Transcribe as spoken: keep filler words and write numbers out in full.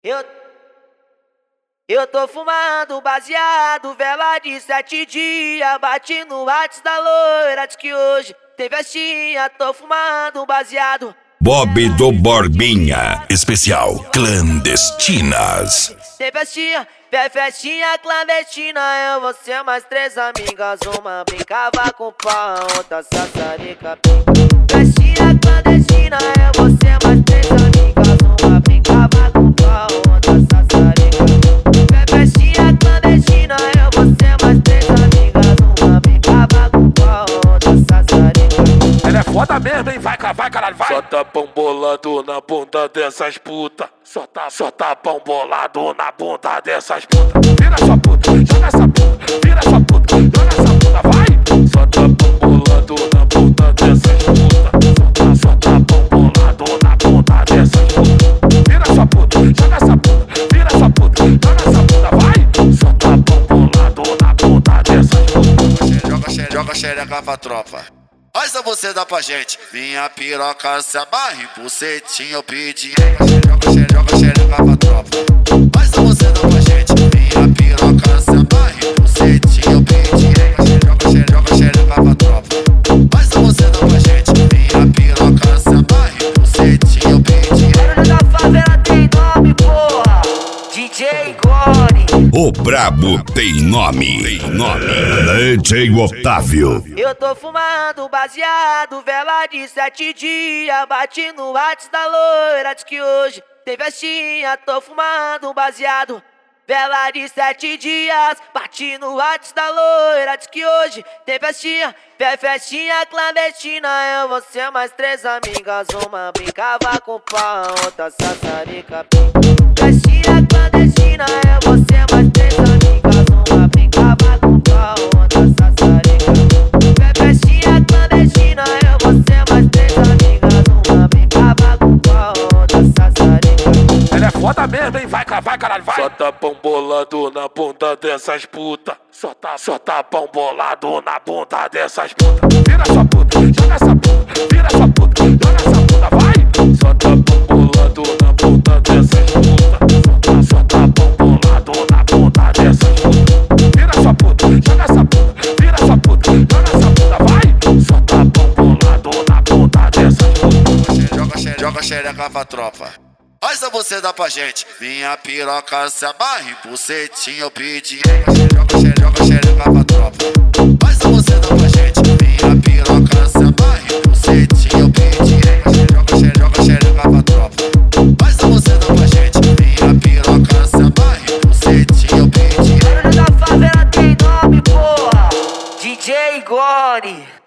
Eu, eu tô fumando baseado, vela de sete dias. Bati no WhatsApp da loira, diz que hoje tem festinha. Tô fumando baseado. Bob do Borbinha, especial Clandestinas. Tem festinha, tem festinha clandestina. Eu, você, mais três amigas. Uma brincava com pau, outra sassarica. Festinha clandestina. Eu, você, mais três amigas. Uma brincava com pau, outra sassarica. Festinha clandestina. Eu, você, mais três amigas. Uma brincava com pau, outra sassarica. Ela é foda mesmo, hein? Vai, vai, caralho, vai! Só tá pão bolado na bunda dessas puta. Só tá, só tá pão bolado na bunda dessas puta. Vira sua puta, joga essa puta. Vira sua puta, joga essa puta, vai! Só tá pão bolado na bunda dessas puta. Só tá, só tá pão bolado na bunda dessas puta. Vira sua puta, joga essa puta. Vira sua puta, joga essa puta, vai! Só tá pão bolado na bunda dessas puta. Joga xereca, joga xereca pra tropa. Faz a você dá pra gente. Minha piroca se amarre, bucetinho eu pedi. Joga xereca, joga xereca pra tropa. Faz a você dá pra gente. Minha piroca se amarre, bucetinho eu pedi. Joga xereca, joga xereca pra tropa. Faz a você dá pra gente. Minha piroca se amarre, bucetinho eu pedi. Barulho da favela tem nome, porra. D J Gore. O brabo tem nome, tem nome. D J Otávio. Eu tô fumando baseado, vela de sete dias. Bati no WhatsApp da loira, diz que hoje tem festinha. Tô fumando baseado, vela de sete dias. Bati no WhatsApp da loira, diz que hoje tem festinha. Fé festinha clandestina. Eu, você, mais três amigas. Uma brincava com pau, outra sassarica. Festinha clandestina. Eu, você, mais três amigas. Uma brincava com pau, outra sassarica. Fé festinha clandestina. Eu, você, mais três amigas. Uma brincava com pau, outra sassarica. Ela é foda mesmo, hein? Vai, vai, caralho, vai! Só tá pão bolado na bunda dessas puta. Só tá, só tá pão bolado na bunda dessas puta. Vira sua puta, joga essa puta. Vira sua puta, joga essa puta, vai! Só tá pão bolado na bunda dessas puta. Só tá, só tá pão bolado na bunda dessas puta. Vira sua puta, joga essa puta. Vira sua puta, joga essa puta, vai! Só tá pão bolado na bunda dessas puta. Joga xereca, joga xereca pra tropa. Faz a você dá pra gente. Minha piroca se amarre, bucetinho eu pedi. Joga xereca, joga xereca pra tropa. Faz a você dá pra gente. Minha piroca se amarre, bucetinho eu pedi. Joga xereca, joga xereca pra tropa. Faz a você dá pra gente. Minha piroca se amarre, bucetinho eu pedi. Barulho da favela tem nome, porra. D J Gore.